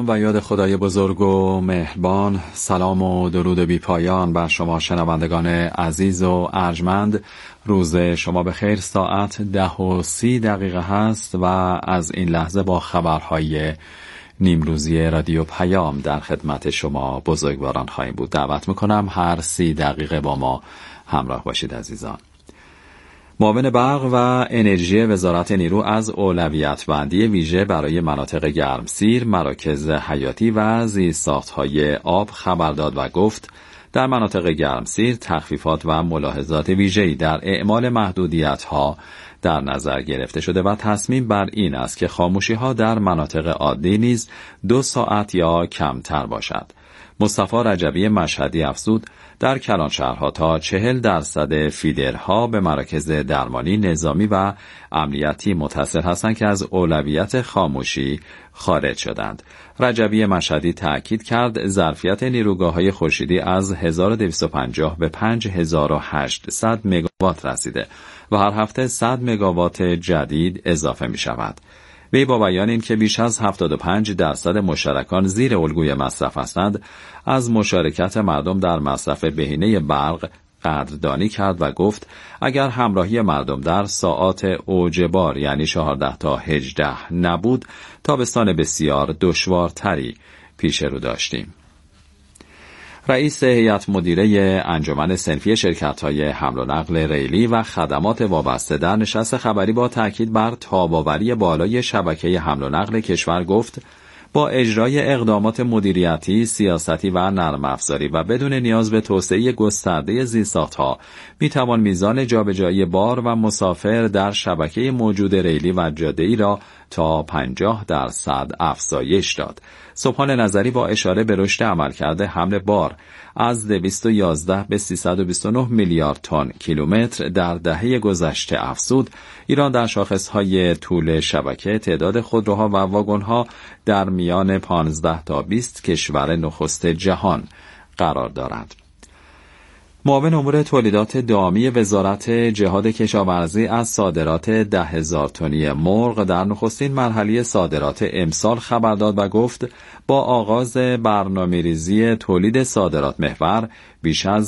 نام و یاد خدای بزرگ و مهربان. سلام و درود بی پایان بر شما شنوندگان عزیز و ارجمند. روز شما به خیر. ساعت 10:30 هست و از این لحظه با خبرهای نیمروزی رادیو پیام در خدمت شما بزرگواران خواهیم بود. دعوت میکنم هر 30 دقیقه با ما همراه باشید عزیزان. معاون برق و انرژی وزارت نیرو از اولویت بندی ویژه برای مناطق گرمسیر، مراکز حیاتی و زیرساخت‌های آب خبر داد و گفت در مناطق گرمسیر تخفیفات و ملاحظات ویژه‌ای در اعمال محدودیت‌ها در نظر گرفته شده و تصمیم بر این است که خاموشی‌ها در مناطق عادی نیز 2 ساعت یا کمتر باشد. مصطفی رجبی مشهدی افزود در کلانشهرها تا 40% فیدرها به مراکز درمانی نظامی و امنیتی متصل هستند که از اولویت خاموشی خارج شدند. رجبی مشهدی تأکید کرد ظرفیت نیروگاه‌های خورشیدی از 1250 به 5800 مگاوات رسیده و هر هفته 100 مگاوات جدید اضافه می شود. وی با بیان این که بیش از 75% مشترکان زیر الگوی مصرف هستند، از مشارکت مردم در مصرف بهینه برق قدردانی کرد و گفت اگر همراهی مردم در ساعات اوج بار یعنی 14 تا 18 نبود، تابستان بسیار دشوارتری پیش رو داشتیم. رئیس هیئت مدیره انجمن صنفی شرکت‌های حمل و نقل ریلی و خدمات وابسته در نشست خبری با تاکید بر تاب‌آوری بالای شبکه حمل و نقل کشور گفت با اجرای اقدامات مدیریتی، سیاستی و نرم افزاری و بدون نیاز به توسعه گسترده زیرساخت‌ها می‌توان میزان جابجایی بار و مسافر در شبکه موجود ریلی و جاده‌ای را تا 50% افزایش داد. سبحان نظری با اشاره به رشد عملکرد حمل بار از 211 به 329 میلیارد تن کیلومتر در دهه گذشته افزود، ایران در شاخص‌های طول شبکه تعداد خودروها و واگن‌ها در میان 15 تا 20 کشور نخست جهان قرار دارد. معاون امور تولیدات دامی وزارت جهاد کشاورزی از صادرات 10,000 تنی مرغ در نخستین مرحله صادرات امسال خبر داد و گفت با آغاز برنامه‌ریزی تولید صادرات محور بیش از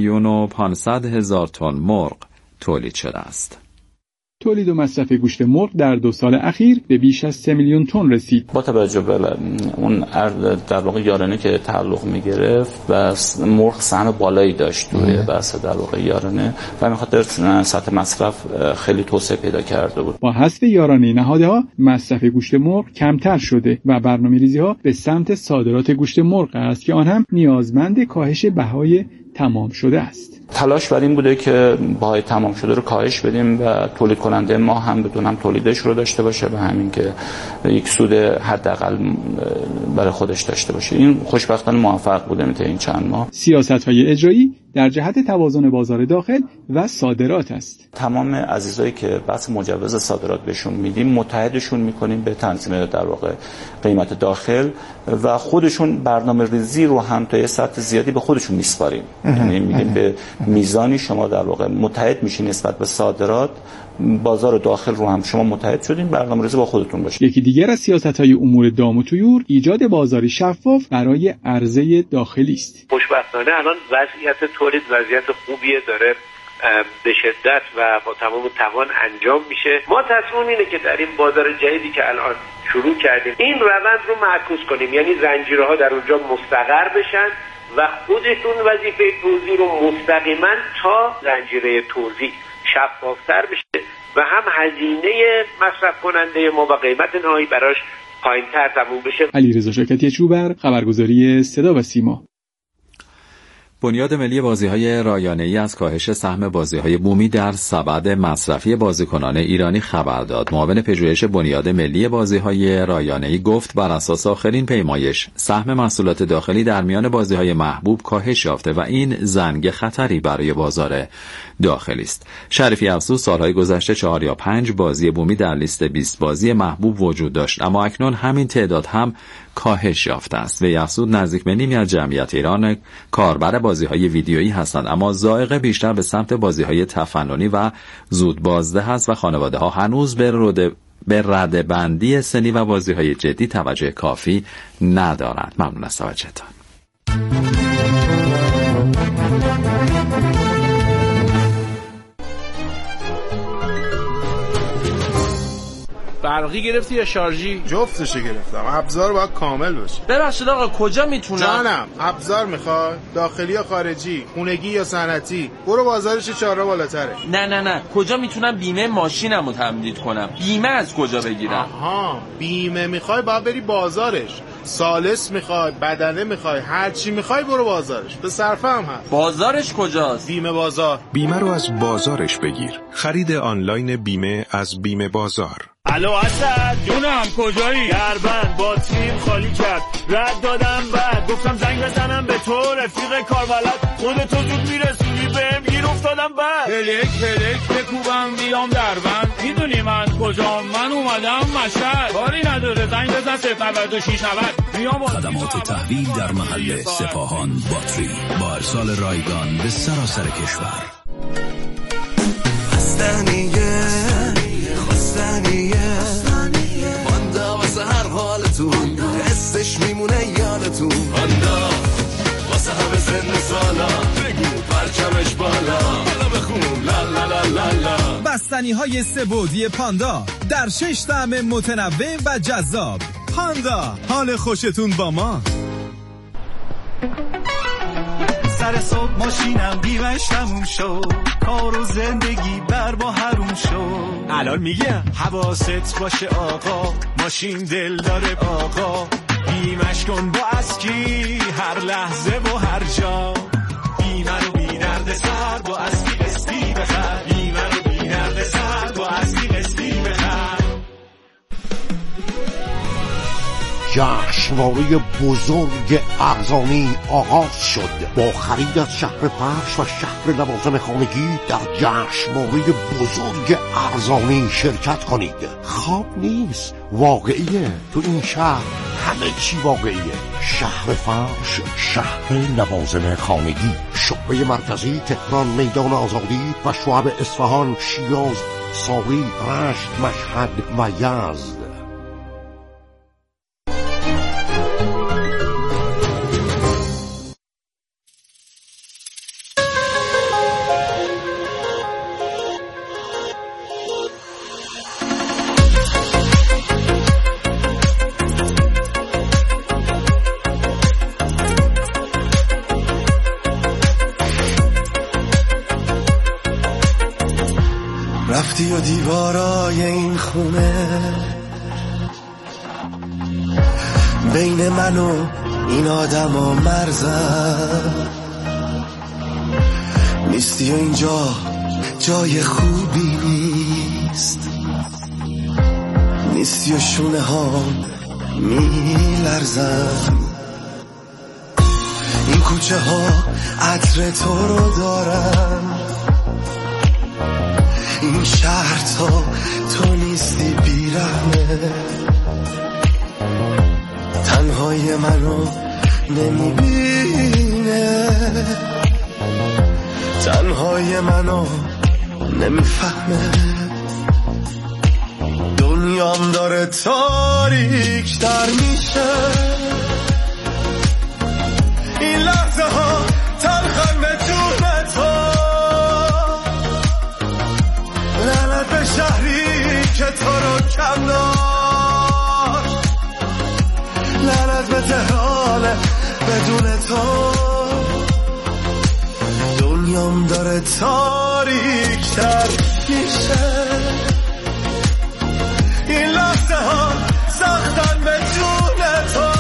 2,500,000 تن مرغ تولید شده است. تولید و مصرف گوشت مرغ در 2 سال اخیر به بیش از 3 میلیون تن رسید. با توجه به اون در واقع یارانه که تعلق می‌گرفت و مرغ سهم بالایی داشت توی بحث در واقع یارانه و به خاطر سطح مصرف خیلی توسعه پیدا کرده بود. با حذف یارانه نهادها مصرف گوشت مرغ کمتر شده و برنامه‌ریزی‌ها به سمت صادرات گوشت مرغ است که آن هم نیازمند کاهش بهای تمام شده است. تلاش بر این بوده که بهای تمام شده رو کاهش بدیم و تولید کننده ما هم بدونم تولیدش رو داشته باشه و همین که یک سود حداقل برای خودش داشته باشه. این خوشبختانه موفق بودیم تا این چند ماه. سیاست‌های اجرایی در جهت توازن بازار داخل و صادرات است. تمام عزیزایی که بحث مجوز صادرات بهشون میدیم متحدشون میکنیم به تنظیم در واقع قیمت داخل و خودشون برنامه‌ریزی رو هم تا یه سطح زیادی به خودشون میسپاریم. یعنی میگیم به میزانی شما در واقع متحد میشین نسبت به صادرات، بازار داخل رو هم شما متحد شدین، برنامه‌ریزی با خودتون باشه. یکی دیگر از سیاست‌های امور دام و طیور ایجاد بازاری شفاف برای عرضه داخلی است. خوشبختانه الان وضعیت تولید وضعیت خوبیه، داره به شدت و با تمام توان انجام میشه. ما تصمیم اینه که در این بازار جدیدی که الان شروع کردیم این روند رو معکوس کنیم، یعنی زنجیرها در اونجا مستقر بشن و خودشون وظیفه توزیع رو مستقیما تا زنجیره توزیع شفافتر بشه و هم هزینه مصرف کننده ما و قیمت نهایی براش پایین‌تر تموم بشه. علیرضا شکتی چوبر، خبرگزاری صدا و سیما. بنیاد ملی بازی‌های رایانه‌ای از کاهش سهم بازی‌های بومی در سبد مصرفی بازیکنان ایرانی خبر داد. معاون پژوهش بنیاد ملی بازی‌های رایانه‌ای گفت بر اساس آخرین پیمایش سهم محصولات داخلی در میان بازی‌های محبوب کاهش یافته و این زنگ خطری برای بازار داخلی است. شریفی افزود سالهای گذشته 4 یا 5 بازی بومی در لیست 20 بازی محبوب وجود داشت، اما اکنون همین تعداد هم کاهش یافته است. وی افزود نزدیک به نیمی از جمعیت ایران کاربر بازی‌های ویدیویی هستند، اما ذائقه بیشتر به سمت بازی‌های تفننی و زود بازده است و خانواده‌ها هنوز به به ردبندی سنی و بازی‌های جدی توجه کافی ندارند. ممنون از توجهتان. برقی گرفتی یا شارژی؟ جفتشو گرفتم. ابزار باید کامل باشه. ببخشید آقا کجا میتونم؟ جانم، ابزار میخوای؟ داخلی یا خارجی؟ خونگی یا صنعتی؟ برو بازارش 4 بالاتره. نه کجا میتونم بیمه ماشینمو تمدید کنم؟ بیمه از کجا بگیرم؟ آها، بیمه میخوای باید بری بازارش. سالس میخوای، بدنه میخوای، هر چی میخوای برو بازارش. به صرفه هم هست. بازارش کجاست؟ بیمه بازار. بیمه رو از بازارش بگیر. خرید آنلاین بیمه از بیمه بازار. الو اسد جونم کجایی؟ دربند با تیم خالی کرد، رد دادم بعد گفتم زنگ بزنم به تو رفیق کاربلد، خودتو زود میرسونی بهم گیر افتادم بعد پلک بکوبم بیام دربند، میدونی من کجام؟ من اومدم مشهد، کاری نداره زنگ بزن 096 میام. خدمات تحویل در محل سپاهان باتری با ارسال رایگان به سراسر کشور. مانده واسه هر حالتون، حسش میمونه یادتون. مانده واسه همه سن سالا، بگو پرچمش بالا، بالا بخون لا لا لا لا لا. بستنی های سه‌بعدی پاندا در 6 طعم متنوع و جذاب. پاندا، حال خوشتون با ما. سر صبح ماشینم بیمش تموم شد، کار و زندگی بر با حروم شد. الان میگم حواست باشه آقا، ماشین دل داره آقا، بیمش کن با اسکی هر لحظه و هر جا. بیمه رو بی درد سر با اسکی قسطی بخر، بیمه رو بی درد سر با اسکی قسطی بخر. جشنواره بزرگ ارزانی آغاز شد. با خرید از شهر فرش و شهر لوازم خانگی در جشنواره بزرگ ارزانی شرکت کنید. خواب نیست، واقعیه. تو این شهر همه چی واقعیه. شهر فرش، شهر لوازم خانگی، شعبه مرکزی تهران، میدان آزادی و شعب اصفهان، شیراز، ساری، رشت، مشهد و یزد. رفتی و دیوارای این خونه بین من و این آدم و مرزم نیستی و اینجا جای خوبی نیستی و شونه ها میلرزن. این کوچه ها عطر تو رو دارن، این شهر تو نیستی بیرحمه. تنهای منو نمیبینه، تنهای منو نمیفهمه. دنیام داره تاریک تر میشه، این لحظه ها تلخن به جون تو. لعنت به شهری که تو رو کم داشت، لعنت به تهران بدون تو. دنیام داره تاریک تر میشه، این لحظه ها سختن به جون تو.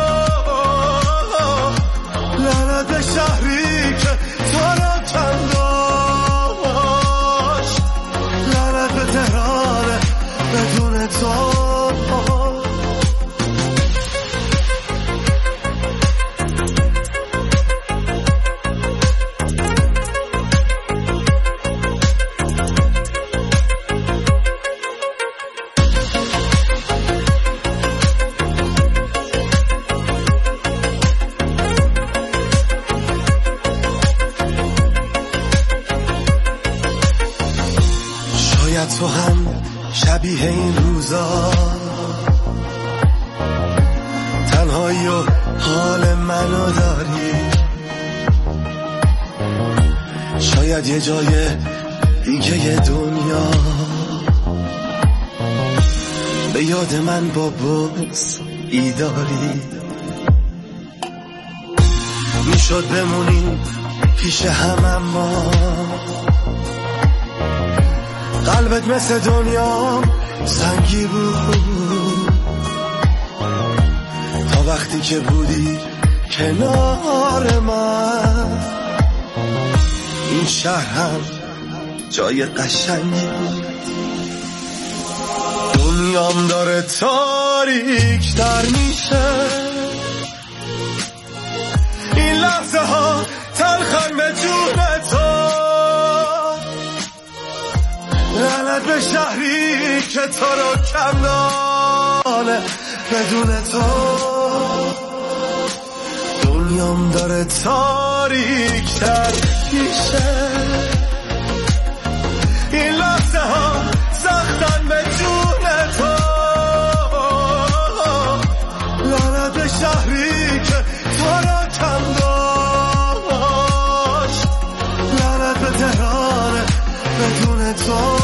لعنت به شهری که تو رو کم داشت، لعنت به تهران بدون تو. شبیه این روزا، تنهایی و حال منو داری. شاید یه جای دیگه دنیا به یاد من با بغض ایداری. میشد بمونیم پیش هم اما قلبت مثل دنیا سنگی بود. تا وقتی که بودی کنار من، این شهر هم جای قشنگی بود. دنیام داره تاریک تر میشه، این لحظه ها تلخن به جون تو. لعنت به شهری که تو رو کم داره بدون تو. دنیام داره تاریک تر میشه، این لحظه ها سختن به جون تو. لعنت به شهری که تو رو کم داشت، لعنت به تهران بدون تو.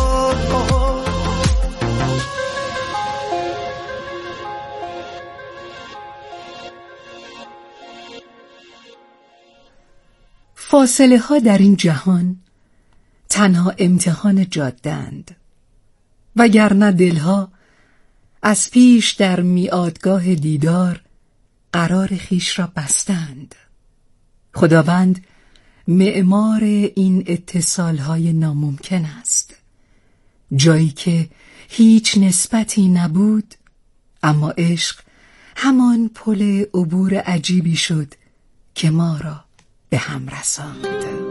فاصله ها در این جهان تنها امتحان جاده‌اند، وگرنه دلها از پیش در میعادگاه دیدار قرار خویش را بستند. خداوند معمار این اتصالهای ناممکن است، جایی که هیچ نسبتی نبود، اما عشق همان پل عبور عجیبی شد که ما را به هم رساند.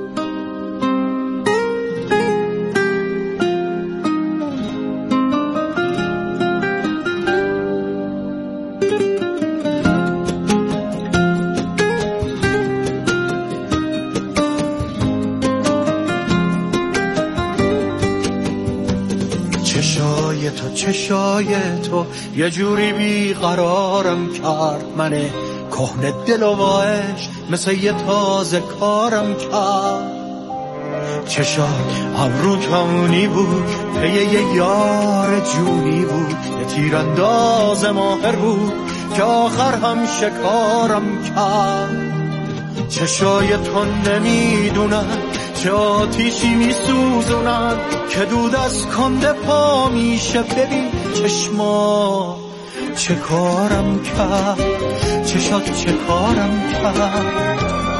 چشای تو یه جوری بیقرارم کرد، من کهنه دل و عشق مثل یه تازه کارم کرد. چشات ابرو کمونی بود، پی یه یار جونی بود، یه تیرانداز ماهر بود که آخر هم شکارم کرد. چشای تو نمیدونن چه آتیشی میسوزونن که دود از کنده پا میشه. ببین چشما چه کارم کرد، چشات چه کارم کرد.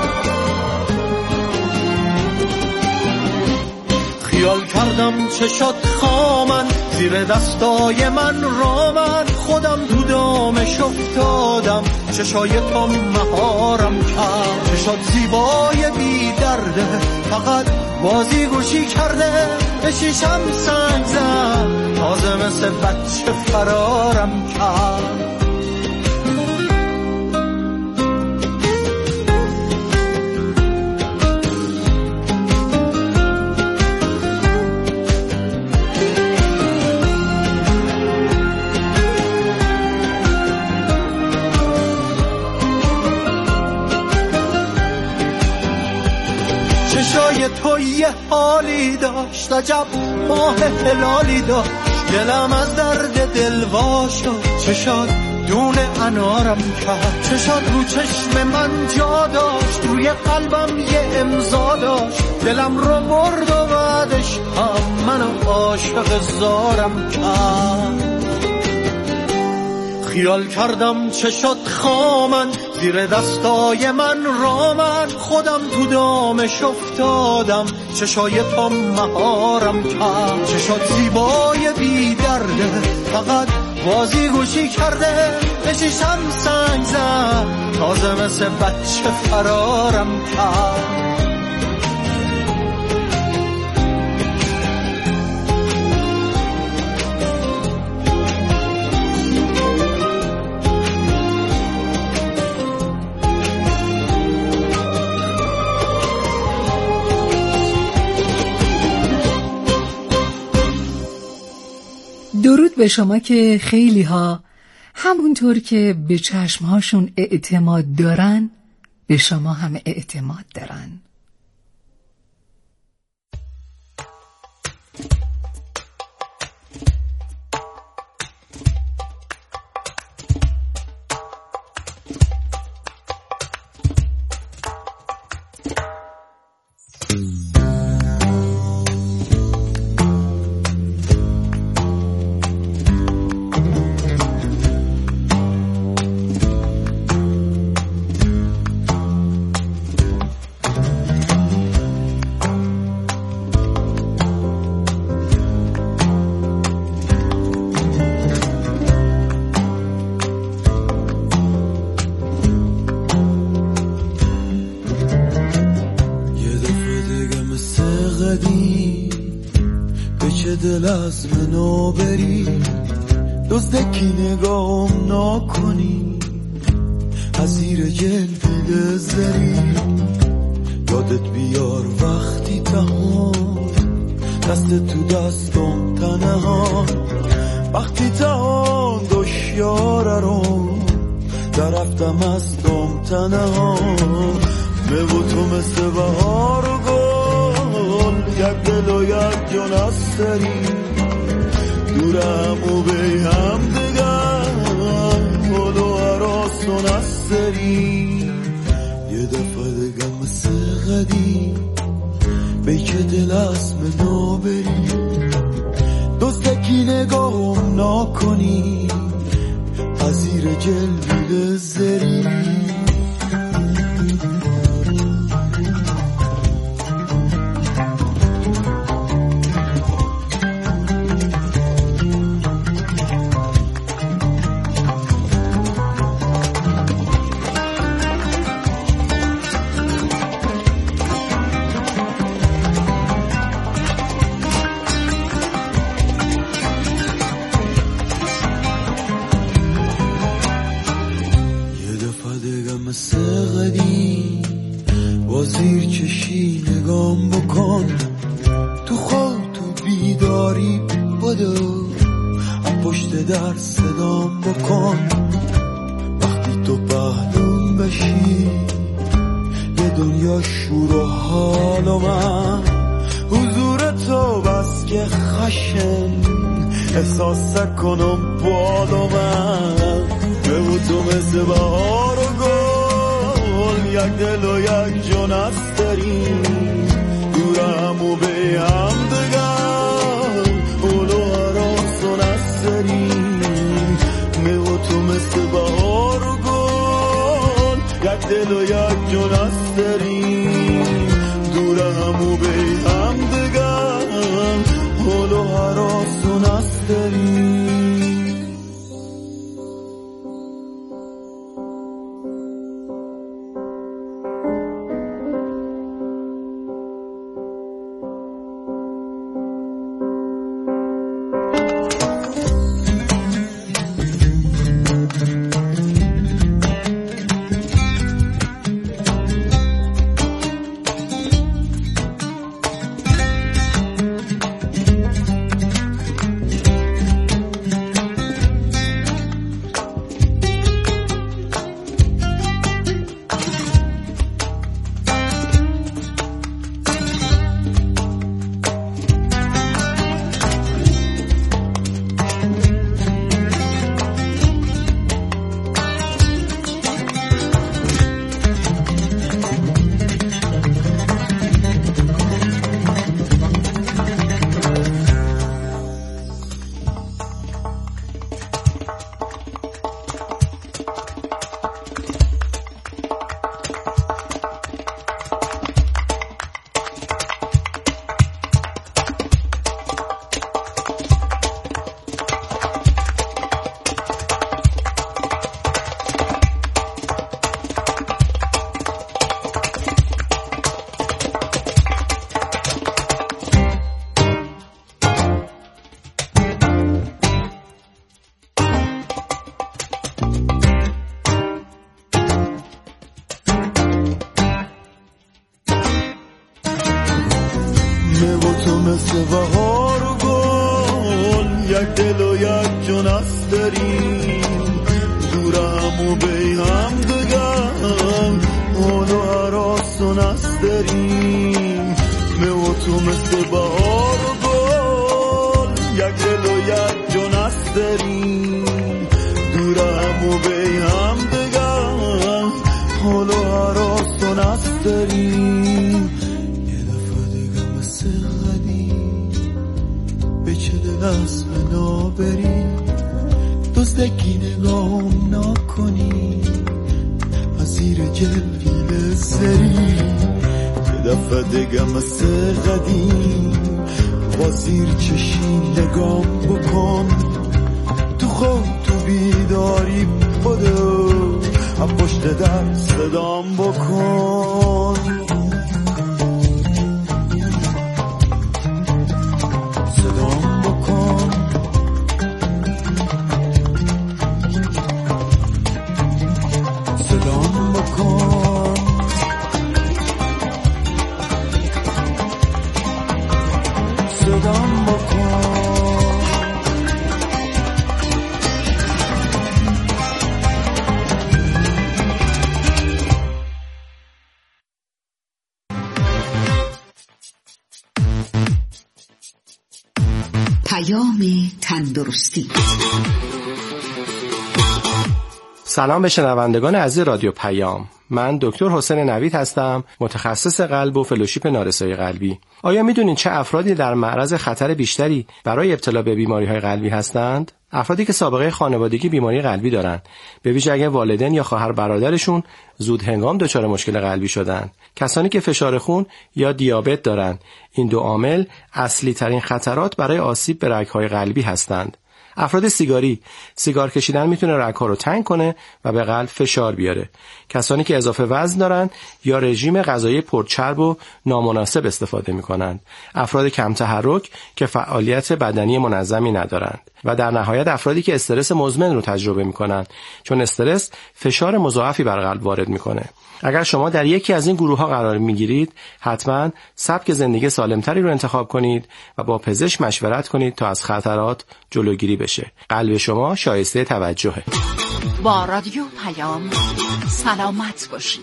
خیال کردم چشات خامن زیر دستای من رامن، خودم تو دامش افتادم، چشای تو مهارم کرد. چشات زیبای بی درده، فقط بازی گوشی کرده، به شیشم سنگ زد، تازه مثل بچه فرارم کرد. چشای تو یه حالی داشت، عجب ماه هلالی داشت، دلم از درد دل وا شد. چشات دونه انارم کرد، چشات رو چشم من جا داشت، روی قلبم یه امضا داشت، دلم رو برد و بعدش هم منو عاشق زارم کرد. خیال کردم چشات خامن زیر دستای من رامن، خودم تو دامش افتادم، چشای تو مهارم کرد. چشات زیبای بی درده، فقط بازی گوشی کرده، به شیشم سنگ زد، تازه مثل بچه فرارم کرد. درود به شما که خیلی ها همونطور که به چشمهاشون اعتماد دارن به شما هم اعتماد دارن. دل از منو بری دزدکی نگاهم نکنی از زیر جلد زری یادت بیار وقتی تهان دست تو دستم تنها وقتی تهان دشیاره رو درفتم از دم تنها و تو مثل بهار و گل یک دل و یک جان از داری دورم و بی هم دگر گل و عراستون از داری یه دفعه دگر مثل قدیم بی که دل از منو بری دزدکی نگاهم نکنی از زیر جلد زری وزیر چشی نگام بکن تو خواب تو بیداری بدو پشت در صدام بکن وقتی تو پهلوم بشی یه دنیا شور و حال و من حضور تو بس که خشن احساس کنم بال و من به تو مثل بهار و گل یک دل و یک جان است داریم دورم و به هم دگر اولو عراستون است داریم و تو مثل بهار و گل یک دل و یک جان است داریم دورم و به هم دگر اولو عراستون است داریم. یک دل و یک جان است داریم، دورم و بی هم دگم حال و حراسون است داریم. من و تو مثل بهار و گل یک دل و یک جان است داریم، دورم و بی هم دگم حال و حراسون است داریم. یه دفعه دیگه مثل قدیم به چه دل از فنا بریم، دزدکی نگام نکنی از زیر جلویل سری. یه دفعه دیگه مثل قدیم با زیر چشی نگام بکن، تو خواب تو بیداری بدو هم پشت در صدام بکن. صدام بکن صدام بکن صدام بکن. تندرستی. سلام به شنوندگان عزیز رادیو پیام. من دکتر حسین نوید هستم، متخصص قلب و فلوشیپ نارسایی قلبی. آیا میدونین چه افرادی در معرض خطر بیشتری برای ابتلا به بیماری‌های قلبی هستند؟ افرادی که سابقه خانوادگی بیماری قلبی دارند، به ویژه اگر والدین یا خواهر برادرشون زود هنگام دچار مشکل قلبی شدن. کسانی که فشار خون یا دیابت دارند. این دو عامل اصلی ترین خطرات برای آسیب به رگ‌های قلبی هستند. افراد سیگار کشیدن میتونه رگ‌ها رو تنگ کنه و به قلب فشار بیاره. کسانی که اضافه وزن دارن یا رژیم غذایی پرچرب و نامناسب استفاده میکنند. افراد کم تحرک که فعالیت بدنی منظمی ندارند. و در نهایت افرادی که استرس مزمن رو تجربه میکنند، چون استرس فشار مضاعفی بر قلب وارد میکنه. اگر شما در یکی از این گروه‌ها قرار میگیرید، حتما سبک زندگی سالمتری رو انتخاب کنید و با پزشک مشورت کنید تا از خطرات جلوگیری بشه. قلب شما شایسته توجهه. با رادیو پیام سلامت باشید.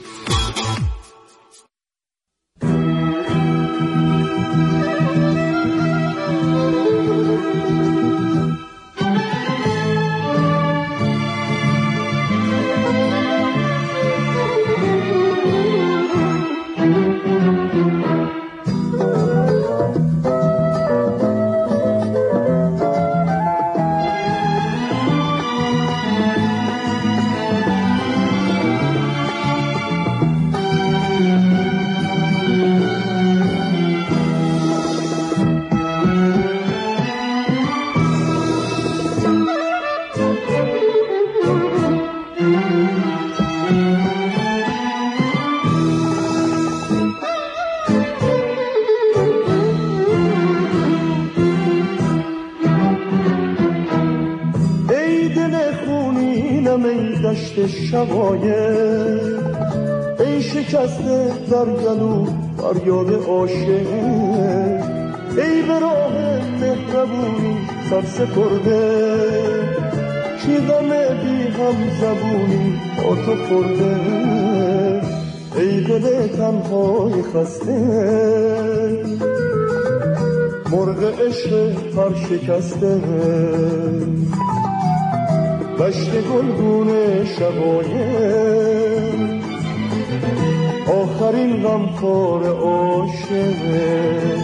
شبایه ای شکسته در گلو فریاد عاشق، ای به راه مهربونی سر سپرده، چی غم بی هم زبونی با تو خورده، ای دل تنهای خسته، مرغ عشق پر شکسته، بشت گلگون شبایه، آخرین غمخوار عاشقه.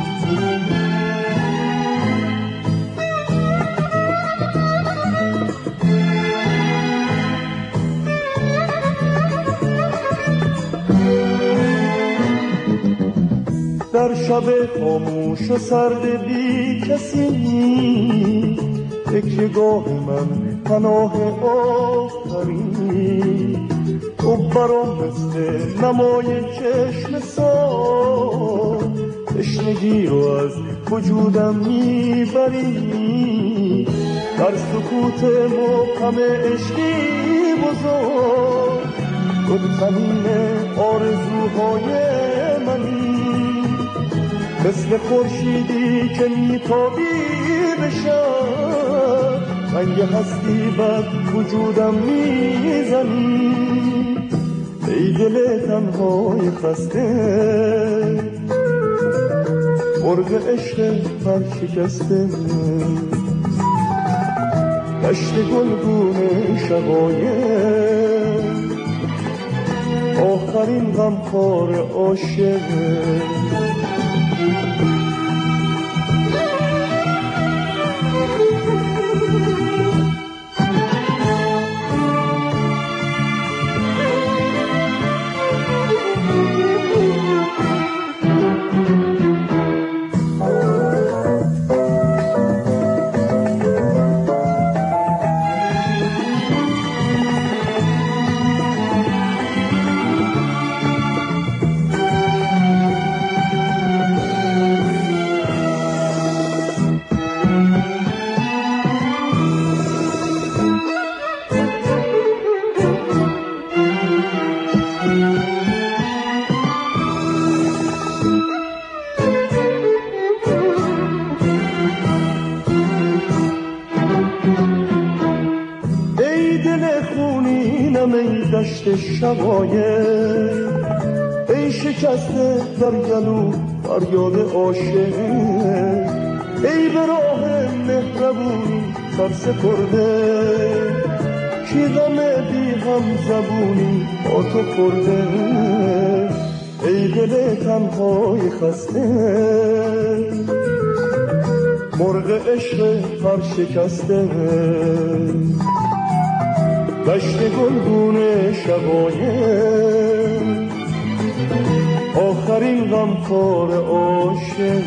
در شب خاموش و سرد بی کسی، تکیه‌گاه من پناه آفرین، تو برام مثل نمای چشم سال، تشنگی رو از وجودم میبری، در سکوت محکم عشقی بزرگ، تو زمین آرزوهای منی، مثل خورشیدی که میتابی بشم رنگ هستی بر وجودم میزنی ای دل تنهای خسته مرغ عشق پر شکسته دشت گلگون شقایق آخرین غمخوار عاشق دشت شقایق ای شکسته در گلو فریاد عاشق ای به راه مهربونی سرسپرده کی غم بی هم زبونی با تو خورده ای دل تنهای خسته مرغ عشق پر شکسته دشت گلگون شقایق آخرین غمخوار عاشق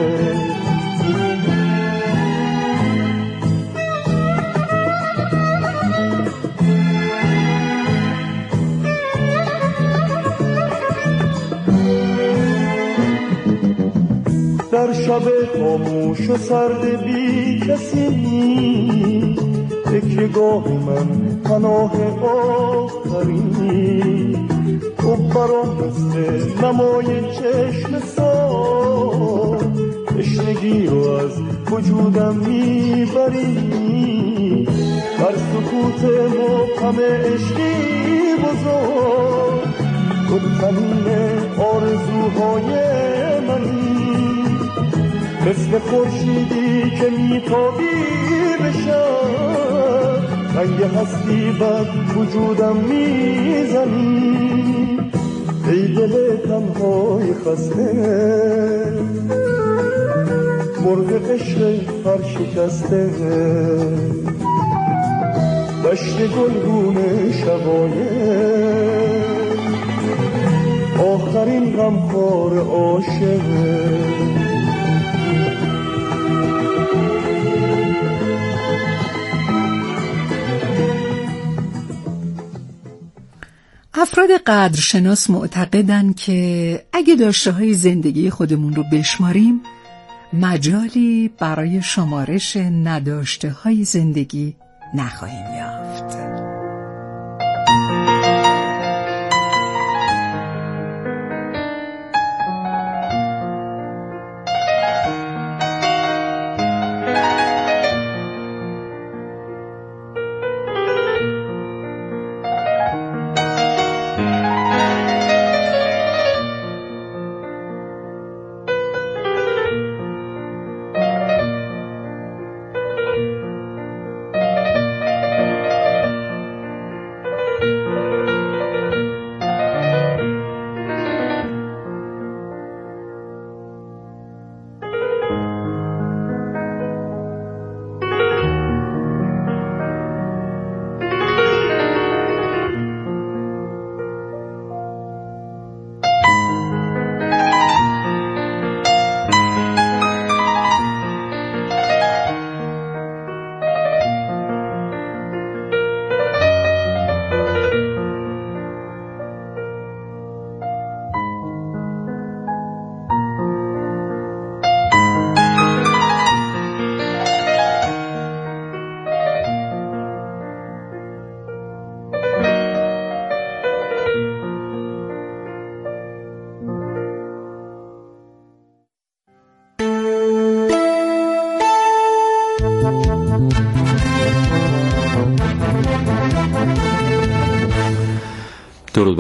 در شب خاموش و سرد بی کسی تکیه‌گاه من پناه آخرین تو برام مثل نمای چشم سار تشنگی رو از وجودم میبری در سکوت محکم عشقی بزرگ تو تمیم آرزوهای منی مثل خورشیدی که میتابی بشم رنگ هستی بر وجودم میزنی ای دل تنهای خسته مرغ عشق پر شکسته دشت گلگون شقایق آخرین غمخوار عاشق افراد قدرشناس معتقدن که اگه داشته‌های زندگی خودمون رو بشماریم مجالی برای شمارش نداشته‌های زندگی نخواهیم یافت.